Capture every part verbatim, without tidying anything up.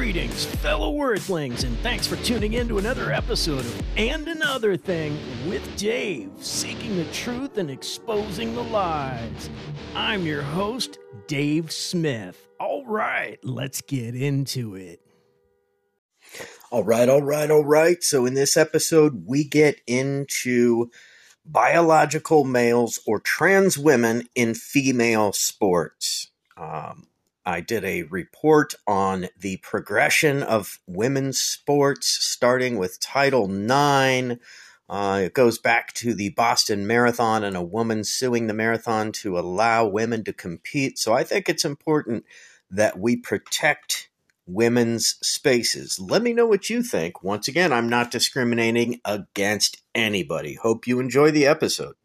Greetings, fellow Earthlings, and thanks for tuning in to another episode of And Another Thing with Dave, seeking the truth and exposing the lies. I'm your host, Dave Smith. All right, let's get into it. All right, all right, all right. So in this episode, we get into biological males or trans women in female sports. Um, I did a report on the progression of women's sports, starting with Title nine. Uh, it goes back to the Boston Marathon and a woman suing the marathon to allow women to compete. So I think it's important that we protect women's spaces. Let me know what you think. Once again, I'm not discriminating against anybody. Hope you enjoy the episode.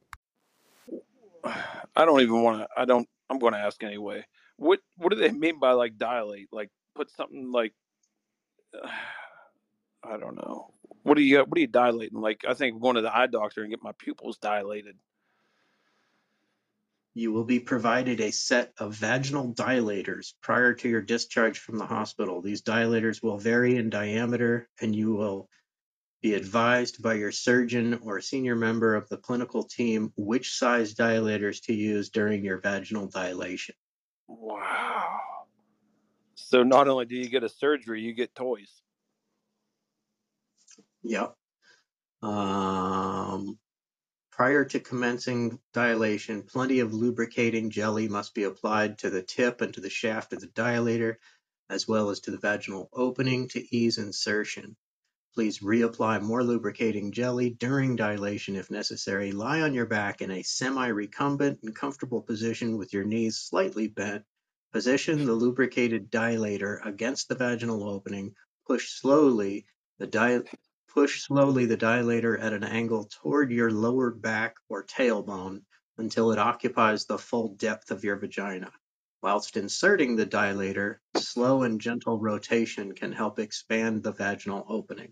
I don't even want to. I don't. I'm going to ask anyway. What What do they mean by like dilate? Like put something like uh, I don't know. What do you What are you dilating? Like I think I'm going to the eye doctor and get my pupils dilated. You will be provided a set of vaginal dilators prior to your discharge from the hospital. These dilators will vary in diameter, and you will be advised by your surgeon or senior member of the clinical team which size dilators to use during your vaginal dilation. Wow. So not only do you get a surgery, you get toys. Yep. Um, prior to commencing dilation, plenty of lubricating jelly must be applied to the tip and to the shaft of the dilator, as well as to the vaginal opening to ease insertion. Please reapply more lubricating jelly during dilation if necessary. Lie on your back in a semi-recumbent and comfortable position with your knees slightly bent. Position the lubricated dilator against the vaginal opening. Push slowly the di- push slowly the dilator at an angle toward your lower back or tailbone until it occupies the full depth of your vagina. Whilst inserting the dilator, slow and gentle rotation can help expand the vaginal opening.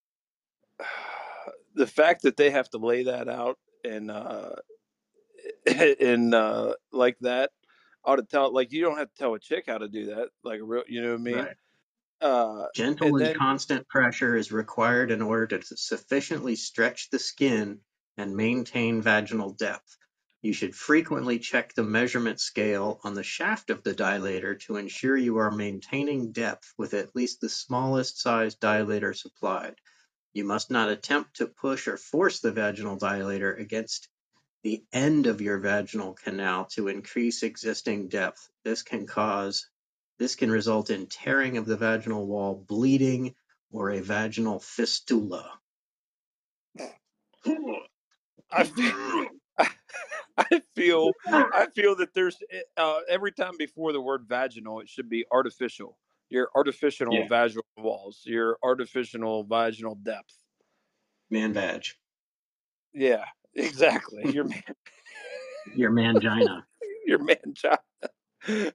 The fact that they have to lay that out and uh, and uh, like that, ought to tell. Like you don't have to tell a chick how to do that. Like a real, you know what I mean? Right. Uh, Gentle and and then constant pressure is required in order to sufficiently stretch the skin and maintain vaginal depth. You should frequently check the measurement scale on the shaft of the dilator to ensure you are maintaining depth with at least the smallest size dilator supplied. You must not attempt to push or force the vaginal dilator against the end of your vaginal canal to increase existing depth. This can cause this can result in tearing of the vaginal wall, bleeding, or a vaginal fistula. I feel, I feel, I feel that there's uh, every time before the word vaginal, it should be artificial. Your artificial Yeah, vaginal walls, your artificial vaginal depth. man vag. Yeah, exactly. Your man, Your mangina. your mangina.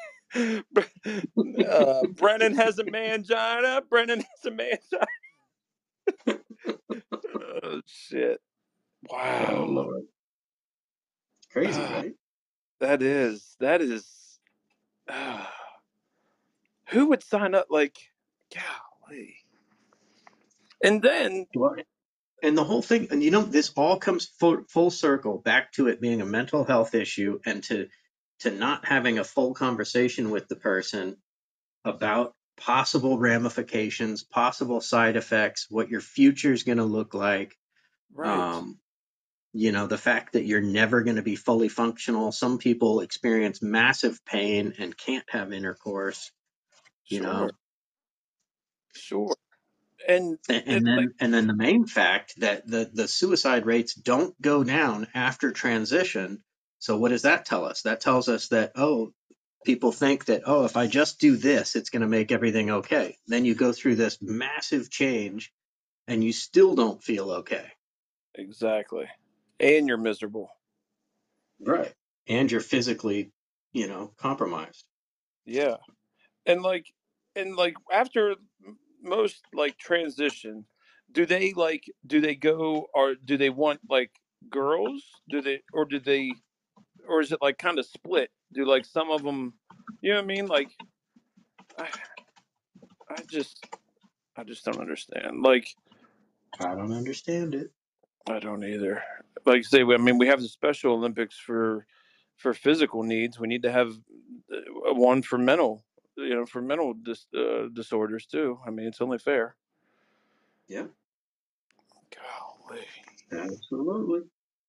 uh, Brennan has a mangina. Brennan has a mangina. Oh shit! Oh, Wow. Lord. Crazy, Uh, right? that is that is. Uh, who would sign up? Like, golly. And then, Well, and the whole thing, and you know, this all comes full, full circle back to it being a mental health issue and to to not having a full conversation with the person about possible ramifications, possible side effects, what your future is going to look like. right. Um, you know, the fact that you're never going to be fully functional. Some people experience massive pain and can't have intercourse, you Sure. know. Sure. And, And, and and like, then and then the main fact that the, the suicide rates don't go down after transition. So what does that tell us? That tells us that, oh, people think that, oh, if I just do this, it's going to make everything okay. Then you go through this massive change and you still don't feel okay. exactly. And you're miserable. Right. And you're physically, you know, compromised. Yeah. And like, and like after m- most like transition, do they like, do they go or do they want like girls? Do they, or do they, or is it like kind of split? Do like some of them, you know what I mean? Like, I, I just, I just don't understand. Like, I don't understand it. I don't either. Like, say, I mean, we have the Special Olympics for for physical needs. We need to have uh, one for mental, you know, for mental dis, uh, disorders too. I mean, it's only fair. Yeah, Golly. absolutely.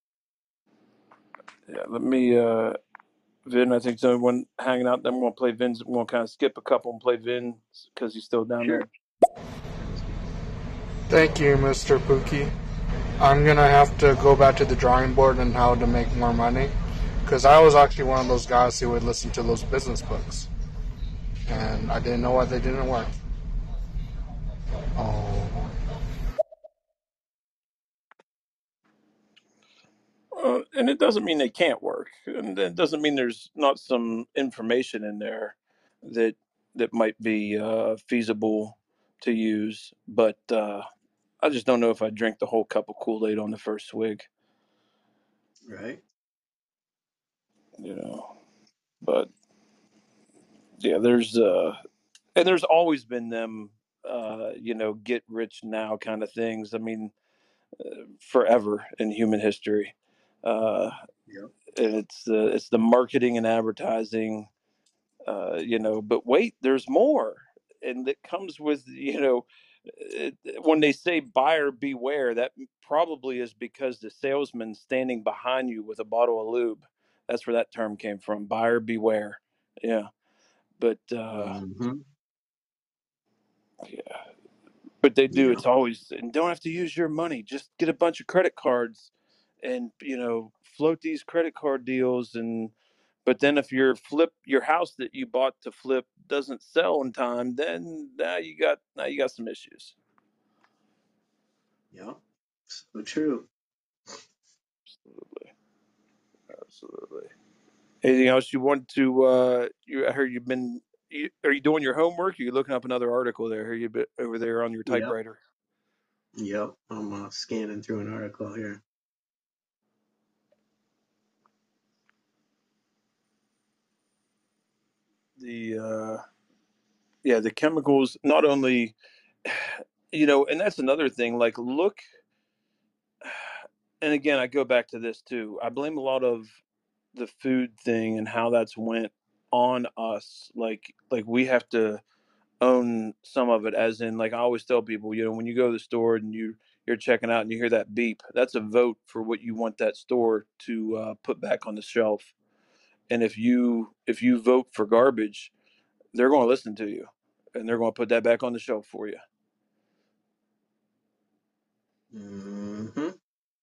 Yeah, let me, uh, Vin. I think there's one hanging out. Then we're gonna play Vin's. We're gonna kind of skip a couple and play Vin because he's still down Sure. there. Sounds good. Thank you, Mister Pookie. I'm gonna have to go back to the drawing board on how to make more money, because I was actually one of those guys who would listen to those business books, and I didn't know why they didn't work. Oh, Uh, and it doesn't mean they can't work, and it doesn't mean there's not some information in there that that might be uh, feasible to use. But uh, I just don't know if I drink the whole cup of Kool-Aid on the first swig, Right. you know. But yeah, there's uh, and there's always been them, uh, you know, get rich now kind of things. I mean, uh, forever in human history. Uh, Yep. and it's the it's the marketing and advertising, uh, you know. But wait, there's more, and it comes with, you know, it, when they say buyer beware, that probably is because the salesman standing behind you with a bottle of lube. That's where that term came from. Buyer beware. Yeah, but uh, Mm-hmm. yeah, but they do. Yeah. It's always, and don't have to use your money. Just get a bunch of credit cards, and you know, float these credit card deals. And but then if your flip your house that you bought to flip doesn't sell in time, then now you got now you got some issues. Yep. So true. Absolutely, absolutely. Anything else you want to? Uh, you I heard you've been. You, are you doing your homework? Or are you looking up another article there? Are you bit over there on your Yep. typewriter? Yep. I'm uh, scanning through an article here. The uh, yeah, the chemicals not only, you know, and that's another thing. Like, look, and again, I go back to this too. I blame a lot of the food thing and how that's went on us. Like, like we have to own some of it. As in, like I always tell people, you know, when you go to the store and you you're checking out and you hear that beep, that's a vote for what you want that store to uh, put back on the shelf. And if you if you vote for garbage, they're going to listen to you, and they're going to put that back on the shelf for you. Mm-hmm.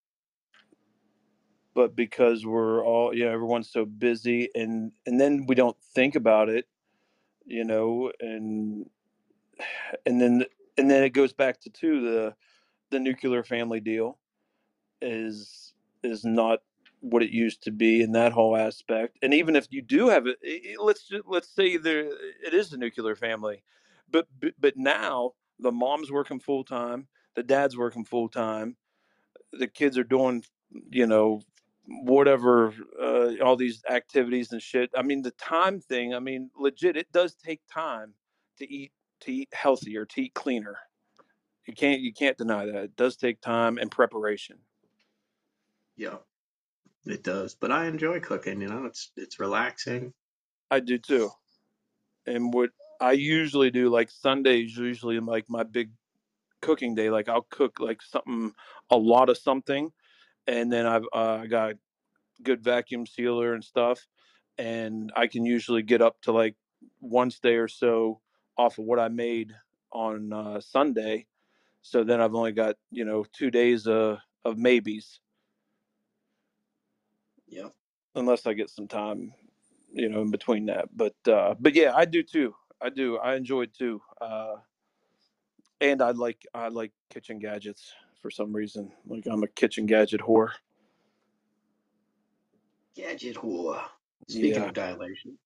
But because we're all, you know, everyone's so busy, and and then we don't think about it, you know, and and then and then it goes back to too the the nuclear family deal is is not what it used to be in that whole aspect. And even if you do have it, it let's let's say there it is a nuclear family, but but, but now the mom's working full time, the dad's working full time, the kids are doing, you know, whatever, uh, all these activities and shit. I mean, the time thing. I mean, legit, it does take time to eat to eat healthier, to eat cleaner. You can't you can't deny that. It does take time and preparation. Yep. It does. But I enjoy cooking. You know, it's it's relaxing. I do too. And what I usually do, like Sundays, usually like my big cooking day. Like I'll cook like something, a lot of something, and then I've uh, I got good vacuum sealer and stuff, and I can usually get up to like once day or so off of what I made on uh, Sunday. So then I've only got, you know, two days uh, of maybes, Yep. unless I get some time, you know, in between that. But uh, but yeah, I do too. I do. I enjoy it too. Uh, and I like I like kitchen gadgets for some reason. Like I'm a kitchen gadget whore. Gadget whore. Speaking Yeah. of dilation.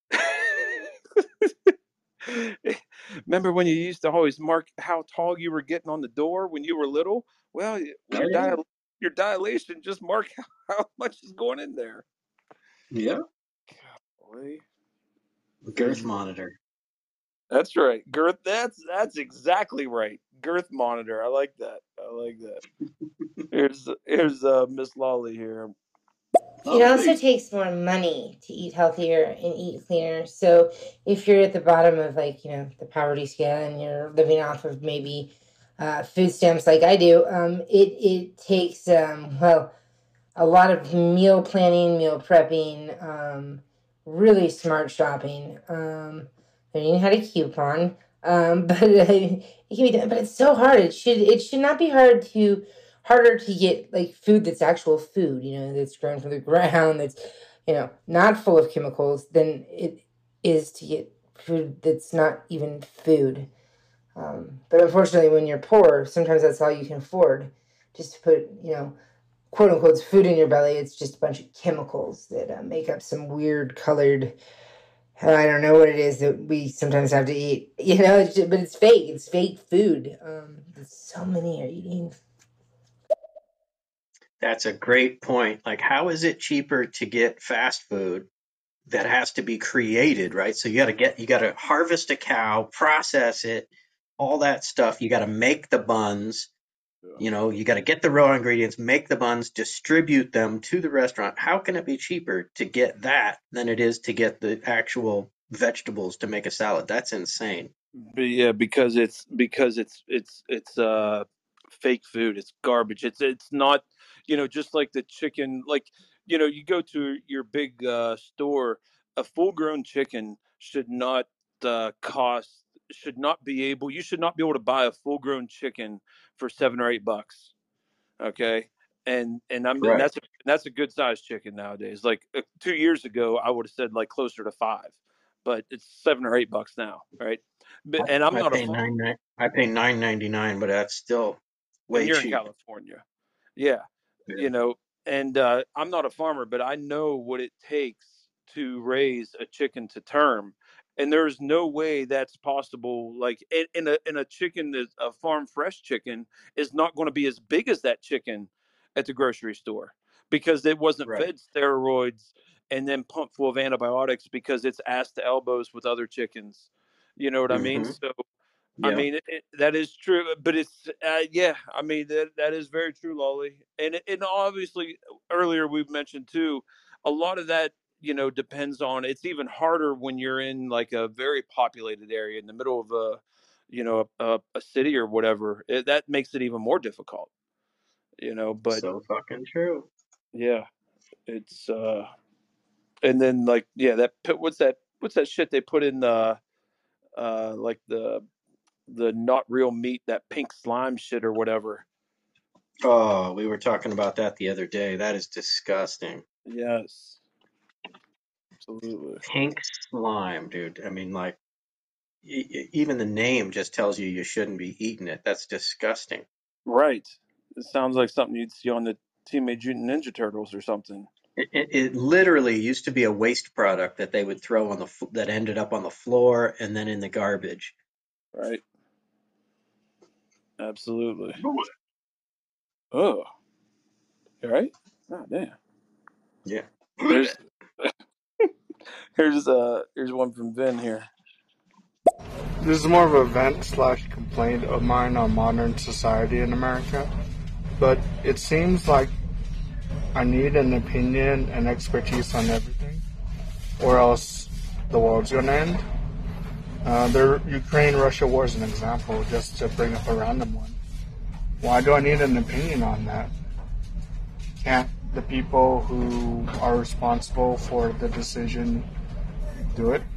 Remember when you used to always mark how tall you were getting on the door when you were little? Well, Oh your yeah. dial your dilation just mark how, how much is going in there. Yeah. Boy, Girth the monitor. That's right. Girth. That's that's exactly right. Girth monitor. I like that. I like that. Here's here's uh, Miss Lolly here. It also takes more money to eat healthier and eat cleaner. So if you're at the bottom of like, you know, the poverty scale and you're living off of maybe uh, food stamps like I do, um, it, it takes, um, well, a lot of meal planning, meal prepping, um, really smart shopping, um, learning how to coupon. Um, but uh, it can be done, but it's so hard. It should it should not be hard to harder to get like food that's actual food, you know, that's grown from the ground, that's you know not full of chemicals, than it is to get food that's not even food. Um, but unfortunately, when you're poor, sometimes that's all you can afford, just to put you know quote unquote food in your belly. It's just a bunch of chemicals that uh, make up some weird colored. I don't know what it is that we sometimes have to eat, you know. It's just, but it's fake. It's fake food. Um, that so many are eating. That's a great point. Like, how is it cheaper to get fast food that has to be created, right? So you got to get, you got to harvest a cow, process it, all that stuff. You got to make the buns. You know, you got to get the raw ingredients, make the buns, distribute them to the restaurant. How can it be cheaper to get that than it is to get the actual vegetables to make a salad? That's insane. But yeah, because it's because it's it's it's uh fake food. It's garbage. It's it's not you know just like the chicken. Like you know you go to your big uh, store, a full grown chicken should not uh, cost should not be able. You should not be able to buy a full grown chicken for seven or eight bucks. Okay. And and I'm and Right. that's a, that's a good sized chicken nowadays. Like uh, two years ago, I would have said like closer to five, but it's seven or eight bucks now, right? But, and I'm I not a pay farmer, nine nine. I pay nine ninety nine, but that's still and way you're in cheap. California, yeah, Yeah. you know. And uh, I'm not a farmer, but I know what it takes to raise a chicken to term, and there's no way that's possible. Like in, in a in a chicken that a farm fresh chicken is not going to be as big as that chicken at the grocery store because it wasn't Right. fed steroids and then pumped full of antibiotics because it's ass to elbows with other chickens. You know what I mean? Mm-hmm. So I Yeah. mean, it, it, that is true, but it's uh, yeah. I mean, that that is very true, Lolly. And and obviously, earlier we've mentioned too, a lot of that you know depends on. It's even harder when you're in like a very populated area in the middle of a, you know, a, a city or whatever. It, that makes it even more difficult, you know. But So fucking true. yeah, it's uh, and then like yeah, that what's that what's that shit they put in the uh like the the not real meat, that pink slime shit or whatever. Oh, we were talking about that the other day. That is disgusting. Yes, absolutely. Pink slime, dude. I mean, like, e- e- even the name just tells you you shouldn't be eating it. That's disgusting. Right. It sounds like something you'd see on the Teenage Mutant Ninja Turtles or something. It, it, it literally used to be a waste product that they would throw on the f- that ended up on the floor and then in the garbage. Right. Absolutely. Oh, you right? Oh, damn. Yeah. There's here's uh here's one from Vin here. This is more of a vent slash complaint of mine on modern society in America, but it seems like I need an opinion and expertise on everything, or else the world's gonna end. Uh, the Ukraine-Russia war is an example, just to bring up a random one. Why do I need an opinion on that? Can't the people who are responsible for the decision do it?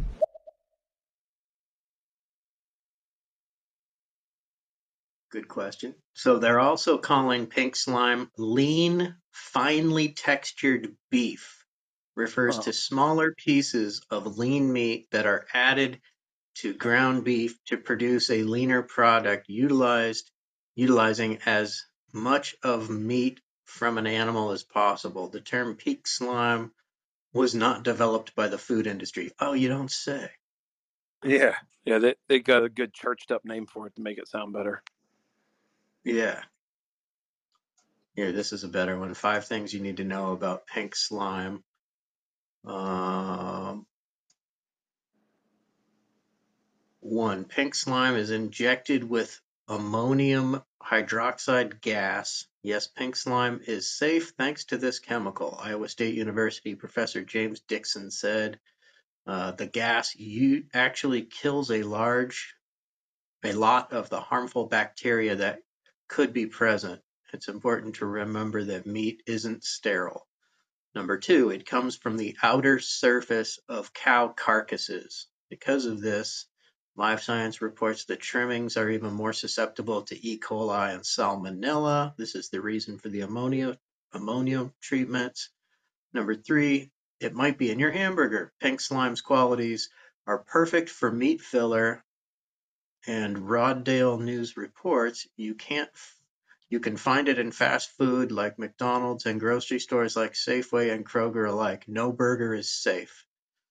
Good question. So they're also calling pink slime lean, finely textured beef. Refers Oh, to smaller pieces of lean meat that are added to ground beef to produce a leaner product utilized utilizing as much of meat from an animal as possible. The term pink slime was not developed by the food industry. Oh, you don't say. yeah, yeah. They they got a good churched up name for it to make it sound better. Yeah. Here, this is a better one. Five things you need to know about pink slime. Um, one. Pink slime is injected with ammonium hydroxide gas. Yes, pink slime is safe thanks to this chemical. Iowa State University professor James Dixon said uh, the gas u- actually kills a large, a lot of the harmful bacteria that could be present. It's important to remember that meat isn't sterile. Number two, it comes from the outer surface of cow carcasses. Because of this, Live Science reports that trimmings are even more susceptible to E. coli and salmonella. This is the reason for the ammonia ammonia treatments. Number three, it might be in your hamburger. Pink slime's qualities are perfect for meat filler, and Roddale News reports you can't you can find it in fast food like McDonald's and grocery stores like Safeway and Kroger alike. No burger is safe.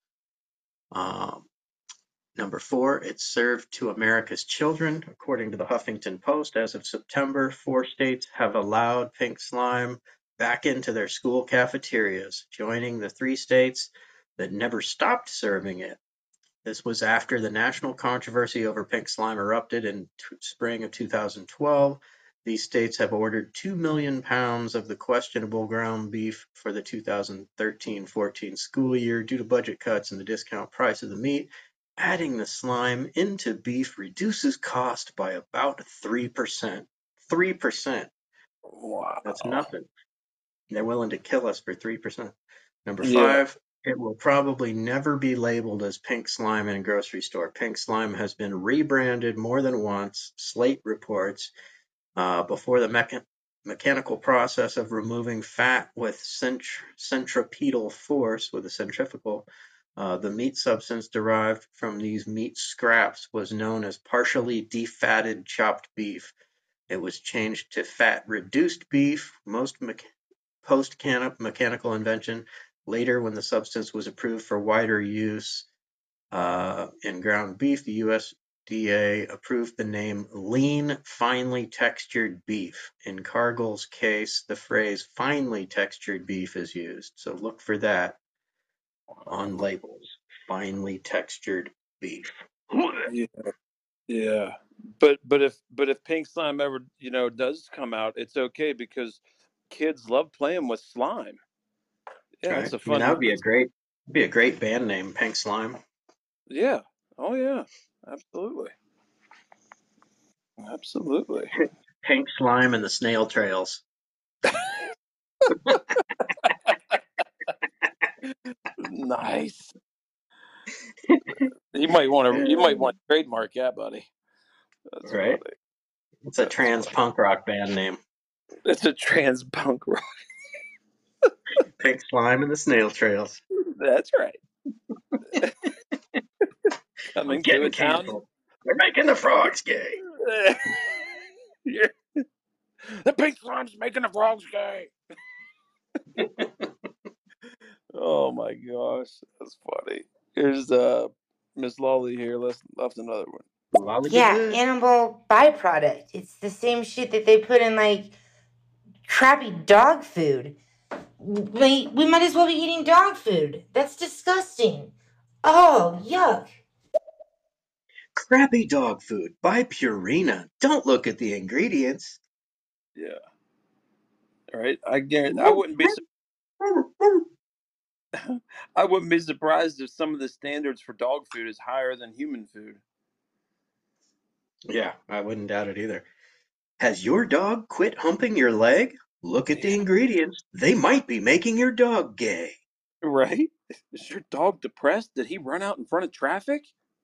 Um, number four, it's served to America's children. According to the Huffington Post, as of September, four states have allowed pink slime back into their school cafeterias, joining the three states that never stopped serving it. This was after the national controversy over pink slime erupted in t- spring of two thousand twelve. These states have ordered two million pounds of the questionable ground beef for the two thousand thirteen fourteen school year due to budget cuts and the discount price of the meat. Adding the slime into beef reduces cost by about three percent. three percent. Wow. That's nothing. They're willing to kill us for three percent. Number Yeah. five, it will probably never be labeled as pink slime in a grocery store. Pink slime has been rebranded more than once, Slate reports, uh, before the mecha- mechanical process of removing fat with cent- centripetal force, with a centrifugal. Uh, the meat substance derived from these meat scraps was known as partially defatted chopped beef. It was changed to fat-reduced beef, most me- post-mechanical invention. Later, when the substance was approved for wider use uh, in ground beef, the U S D A approved the name lean, finely textured beef. In Cargill's case, the phrase finely textured beef is used. So look for that on labels. Finely textured beef. Yeah. Yeah. But but if but if pink slime ever, you know, does come out, it's okay because kids love playing with slime. Yeah, Right? it's a I mean, that fun would be a great, be a great band name, Pink Slime. yeah. Oh yeah. Absolutely. Absolutely. Pink Slime and the Snail Trails. Nice. You might want to you might want to trademark that, buddy. That's Right? funny. It's a That's trans funny. punk rock band name. It's a trans punk rock. Pink Slime and the Snail Trails. That's right. I'm Coming to a getting town. canceled. They're making the frogs gay. Yeah. The pink slime's making the frogs gay. Oh my gosh, that's funny. Here's uh Miss Lolly here. Let's left another one. Lolly be Yeah, good. animal byproduct. It's the same shit that they put in like crappy dog food. We, we might as well be eating dog food. That's disgusting. Oh, yuck. Crappy dog food by Purina. Don't look at the ingredients. Yeah. All right. I guarantee I wouldn't be I wouldn't be surprised if some of the standards for dog food is higher than human food. Yeah, I wouldn't doubt it either. Has your dog quit humping your leg? Look at the Yeah. ingredients. They might be making your dog gay. Right? Is your dog depressed? Did he run out in front of traffic?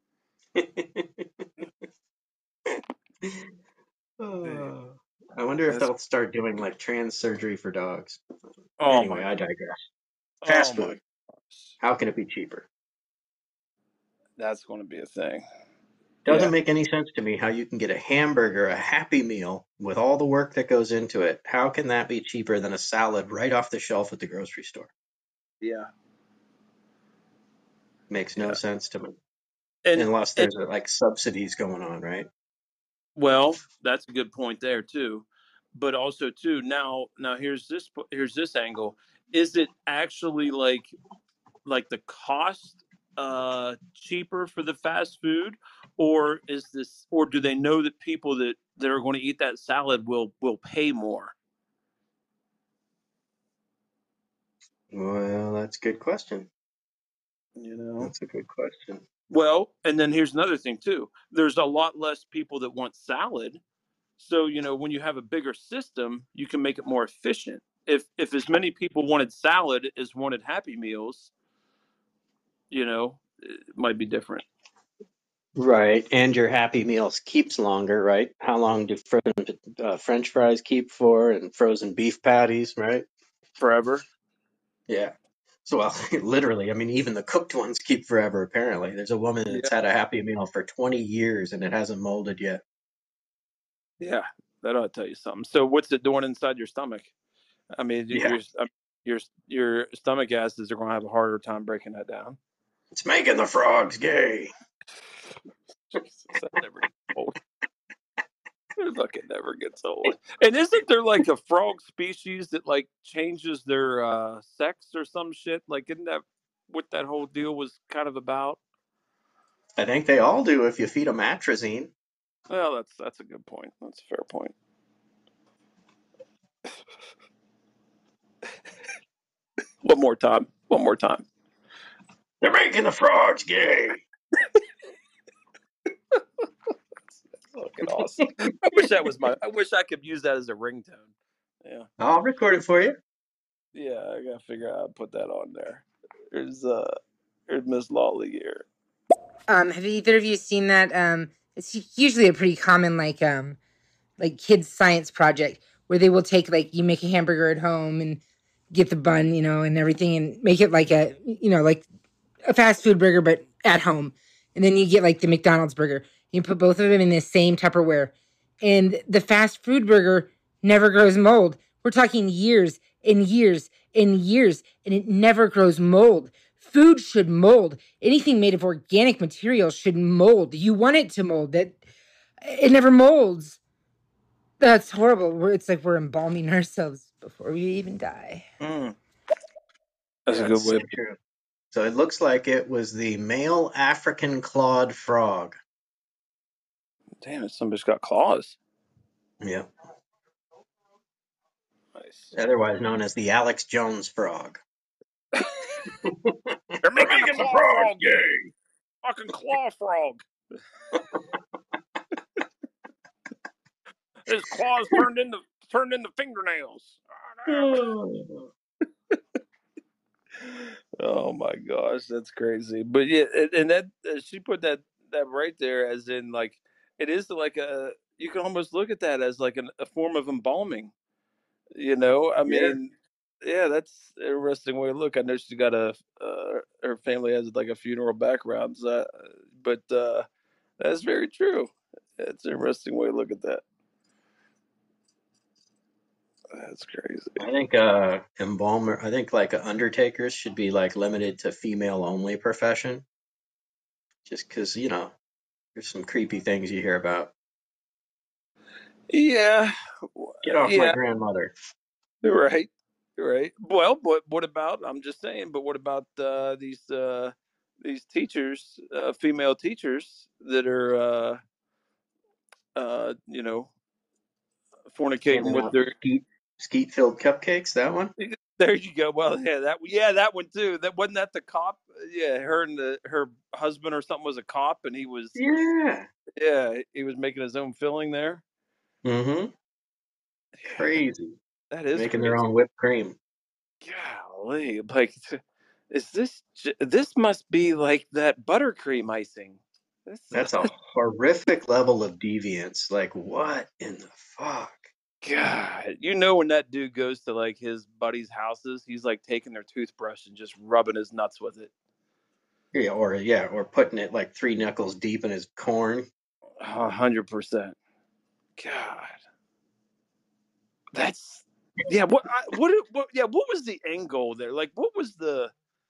Oh, I wonder if That's they'll start doing like trans surgery for dogs. oh Anyway, my I digress. oh Fast my food. gosh. How can it be cheaper? That's going to be a thing. Doesn't Yeah. make any sense to me how you can get a hamburger, a Happy Meal, with all the work that goes into it. How can that be cheaper than a salad right off the shelf at the grocery store? Yeah. Makes no Yeah. sense to me. And, Unless and there's like subsidies going on, right? well, that's a good point there too. But also too, now now here's this here's this angle. Is it actually like like the cost uh cheaper for the fast food, or is this, or do they know that people that, that are going to eat that salad will will pay more? Well, that's a good question. You know, That's a good question. well, and then here's another thing too. There's a lot less people that want salad. So, you know, when you have a bigger system, you can make it more efficient. If if as many people wanted salad as wanted Happy Meals, you know, it might be different. Right, and your Happy Meals keeps longer, right? How long do frozen uh, French fries keep for, and frozen beef patties, right? Forever. Yeah. So, well, literally, I mean, even the cooked ones keep forever, apparently. There's a woman Yeah. that's had a Happy Meal for twenty years and it hasn't molded yet. Yeah. That ought to tell you something. So what's it doing inside your stomach? I mean, Yeah. your your your stomach acids are going to have a harder time breaking that down. It's making the frogs gay. Jesus, that never gets old. It fucking never gets old. And isn't there like a frog species that like changes their uh, sex or some shit? Like, isn't that what that whole deal was kind of about? I think they all do if you feed them atrazine. Well, that's that's a good point. That's a fair point. One more time. One more time. They're making the frogs gay. Fucking awesome. I wish that was my. I wish I could use that as a ringtone. Yeah. I'll record it for you. Yeah, I gotta figure out how to put that on there. There's uh, there's Miss Lawley here. Um, have either of you seen that? Um, it's usually a pretty common like um, like kids science project where they will take like you make a hamburger at home and get the bun, you know, and everything, and make it like a you know like a fast food burger but at home, and then you get like the McDonald's burger. You put both of them in the same Tupperware, and the fast food burger never grows mold. We're talking years and years and years, and it never grows mold. Food should mold. Anything made of organic material should mold. You want it to mold. That it never molds. That's horrible. We're, it's like we're embalming ourselves before we even die. Mm. That's Yeah, a good that's way. so true. So it looks like it was the male African clawed frog. Damn it! Somebody's got claws. Yeah. Nice. Otherwise known as the Alex Jones frog. They're making, making the claw frog, frog gay. Fucking claw frog. His claws turned into turned into fingernails. Oh my gosh, that's crazy. But yeah, and that she put that that right there, as in like it is like a. You can almost look at that as like an, a form of embalming. You know, I Yeah. mean, yeah, that's an interesting way to look. I know she got a uh, her family has like a funeral background, so, but uh, that's very true. It's an interesting way to look at that. That's crazy. I think uh embalmer I think like undertakers should be like limited to female only profession. Just because, you know, there's some creepy things you hear about. Yeah. Get off yeah. my grandmother. Right. Right. Well, but what about, I'm just saying, but what about uh, these uh, these teachers, uh, female teachers that are, uh, uh, you know, fornicating Handing with out their. skeet, skeet filled cupcakes, that one? There you go. Well, yeah, that yeah, that one too. That wasn't that the cop. Yeah, her and the, her husband or something was a cop, and he was Yeah. yeah he was making his own filling there. Mm-hmm. Crazy. That is making crazy. their own whipped cream. Golly, like, is this? This must be like that buttercream icing. This, That's a horrific level of deviance. Like, what in the fuck? God, you know when that dude goes to like his buddies' houses, he's like taking their toothbrush and just rubbing his nuts with it. Yeah, or yeah, or putting it like three knuckles deep in his corn. A hundred percent. God, that's yeah. What? I, what? What? Yeah. What was the end goal there? Like, what was the?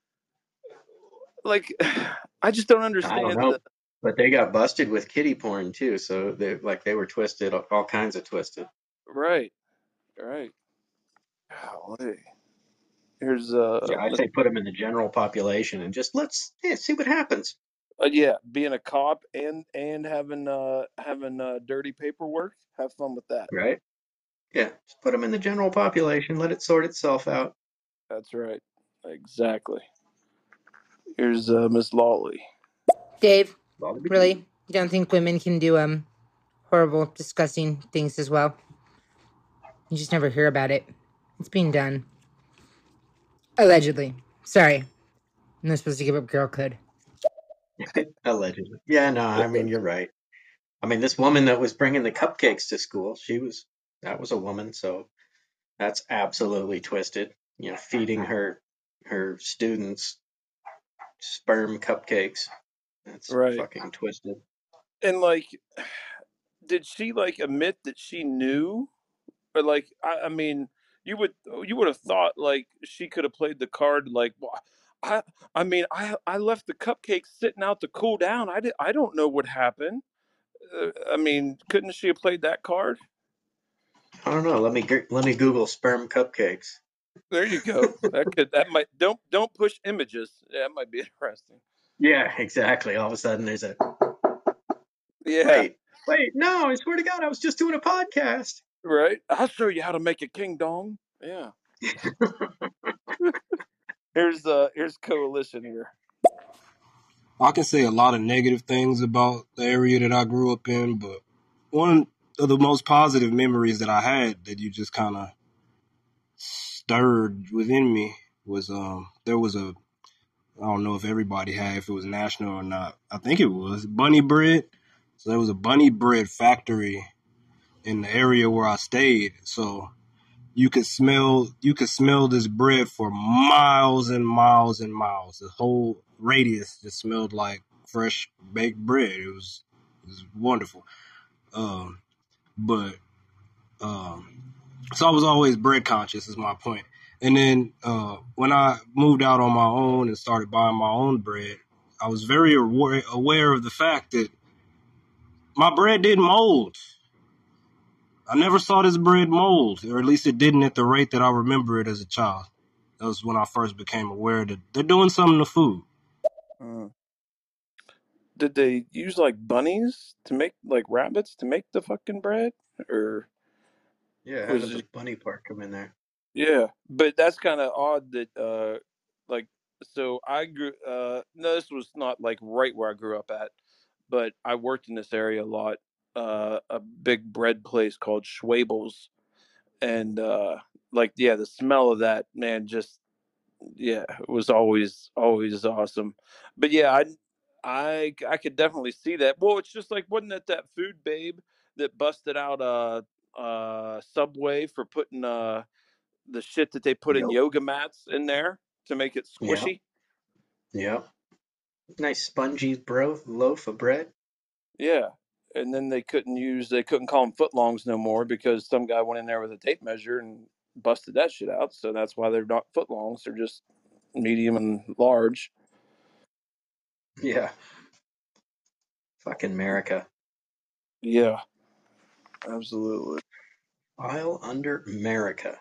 Like, I just don't understand. I don't know. The, But they got busted with kiddie porn too, so they like they were twisted, all kinds of twisted. Right, right. Golly. Here's uh. Yeah, I say put them in the general population and just let's yeah, see what happens. Uh, yeah, being a cop and and having uh having uh dirty paperwork. Have fun with that. Right? Yeah. Just put them in the general population. Let it sort itself out. That's right. Exactly. Here's uh, Miss Lawley. Dave, Well, to be really? You don't think women can do um horrible, disgusting things as well? You just never hear about it. It's being done. Allegedly. Sorry. I'm not supposed to give up girlhood. Allegedly. Yeah, no, I mean, you're right. I mean, this woman that was bringing the cupcakes to school, she was, that was a woman, so that's absolutely twisted. You know, feeding her, her students sperm cupcakes. That's Right. fucking twisted. And like, did she like admit that she knew, or like, I, I mean, you would you would have thought like she could have played the card like, well, I I mean, I I left the cupcakes sitting out to cool down. I did, I don't know what happened. Uh, I mean, couldn't she have played that card? I don't know. Let me g- let me Google sperm cupcakes. There you go. That could that might don't don't push images. That might be interesting. Yeah, exactly. All of a sudden, there's a Yeah. wait, wait. No, I swear to God, I was just doing a podcast. Right. I'll show you how to make a king dong. Yeah. Here's uh here's Coalition here. I can say a lot of negative things about the area that I grew up in, but one of the most positive memories that I had that you just kind of stirred within me was um there was a, I don't know if everybody had, if it was national or not. I think it was Bunny Bread. So there was a Bunny Bread factory in the area where I stayed. So you could smell you could smell this bread for miles and miles and miles. The whole radius just smelled like fresh baked bread. It was it was wonderful. Um, but um, so I was always bread conscious, is my point. And then uh, when I moved out on my own and started buying my own bread, I was very aware, aware of the fact that my bread didn't mold. I never saw this bread mold, or at least it didn't at the rate that I remember it as a child. That was when I first became aware that they're doing something to food. Uh, did they use like bunnies to make like rabbits to make the fucking bread, or Yeah, how was did the it? bunny part come in there? Yeah, but that's kind of odd that uh like so I grew uh no, this was not like right where I grew up at, but I worked in this area a lot. Uh, a big bread place called Schwabel's, and uh like yeah, the smell of that, man, just yeah, it was always always awesome. But yeah, I I I could definitely see that. Well, it's just like, wasn't it that food babe that busted out uh uh Subway for putting uh the shit that they put in Yep. yoga mats in there to make it Yeah. squishy? Yep. Nice spongy bro loaf of bread. Yeah. And then they couldn't use they couldn't call them footlongs no more because some guy went in there with a tape measure and busted that shit out. So that's why they're not footlongs. They're just medium and large. Yeah. Fucking America. Yeah. Absolutely. File under America.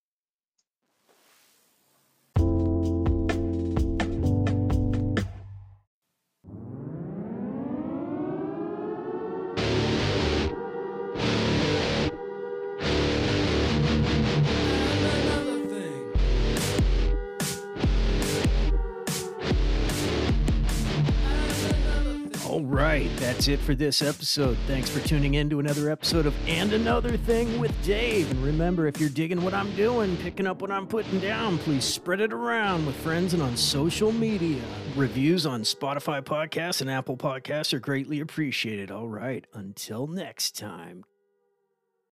All right, that's it for this episode. Thanks for tuning in to another episode of And Another Thing with Dave. And remember, if you're digging what I'm doing, picking up what I'm putting down, please spread it around with friends and on social media. Reviews on Spotify podcasts and Apple podcasts are greatly appreciated. All right, until next time.